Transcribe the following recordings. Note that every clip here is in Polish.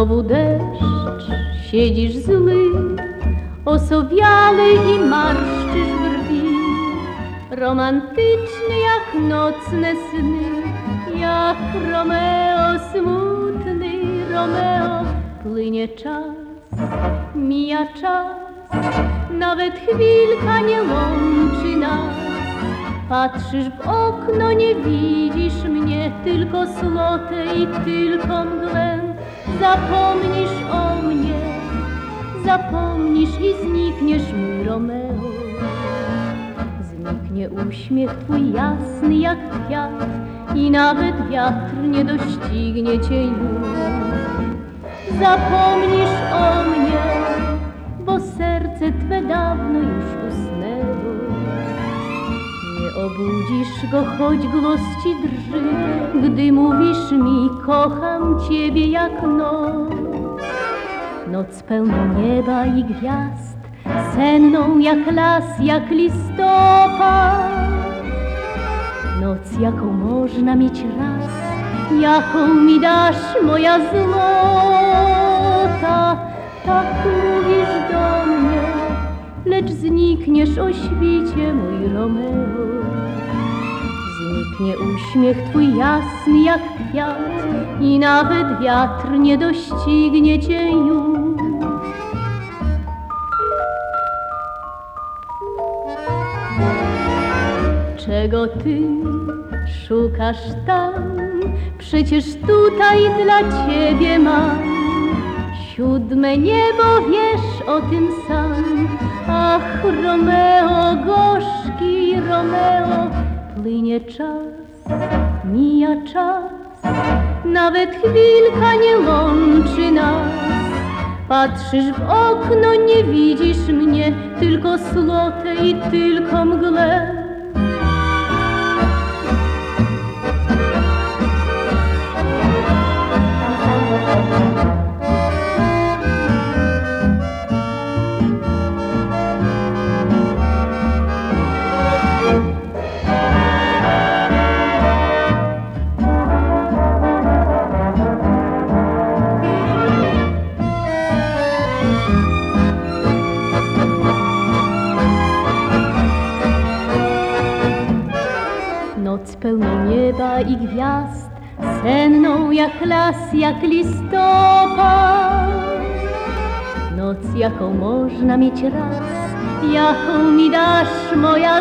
Znowu deszcz, siedzisz zły, osowiały i marszczysz brwi. Romantyczny jak nocne sny, jak Romeo smutny, Romeo. Płynie czas, mija czas, nawet chwilka nie łączy nas. Patrzysz w okno, nie widzisz mnie, tylko słotę i tylko mgłę. Zapomnisz o mnie, zapomnisz i znikniesz, mój Romeo. Zniknie uśmiech twój jasny jak kwiat i nawet wiatr nie doścignie cię już. Zapomnisz o mnie, bo serce twe dawno już usnęło. Nie obudzisz go, choć głos ci drży, gdy mówisz mi, kocham ciebie jak noc. Noc pełna nieba i gwiazd, senną jak las, jak listopad. Noc, jaką można mieć raz, jaką mi dasz, moja złota. Tak mówisz do mnie, lecz znikniesz o świcie, mój Romeo. Zniknie uśmiech twój jasny jak kwiat i nawet wiatr nie doścignie cię już. Czego ty szukasz tam? Przecież tutaj dla ciebie mam siódme niebo, wiesz o tym sam. Ach, Romeo, gorzki Romeo. Płynie czas, mija czas, nawet chwilka nie łączy nas. Patrzysz w okno, nie widzisz mnie, tylko słotę i tylko mgłę. Noc pełna nieba i gwiazd, senną jak las, jak listopad. Noc, jaką można mieć raz, jaką mi dasz, moja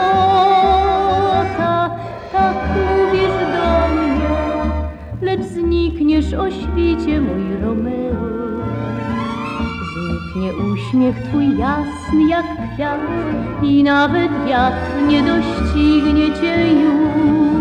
złota. Tak mówisz do mnie, lecz znikniesz o świcie, mój Romeo. Zniknie uśmiech twój jasny jak kwiat i nawet wiatr nie doścignie cię już.